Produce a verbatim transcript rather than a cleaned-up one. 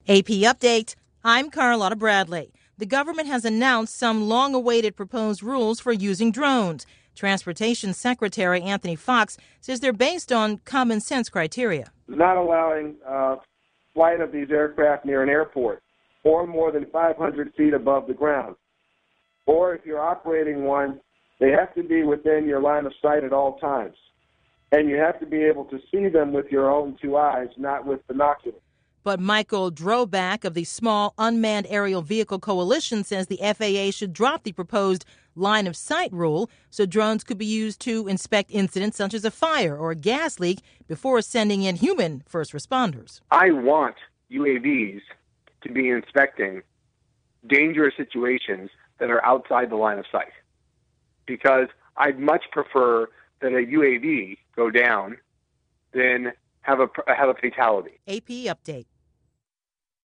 A P Update. I'm Carlotta Bradley. The government has announced some long-awaited proposed rules for using drones. Transportation Secretary Anthony Foxx says they're based on common-sense criteria. Not allowing uh, flight of these aircraft near an airport or more than five hundred feet above the ground. Or if you're operating one, they have to be within your line of sight at all times. And you have to be able to see them with your own two eyes, not with binoculars. But Michael Droback of the Small Unmanned Aerial Vehicle Coalition says the F A A should drop the proposed line of sight rule so drones could be used to inspect incidents such as a fire or a gas leak before sending in human first responders. I want U A Vs to be inspecting dangerous situations that are outside the line of sight, because I'd much prefer that a U A V go down than have a have a fatality. A P Update.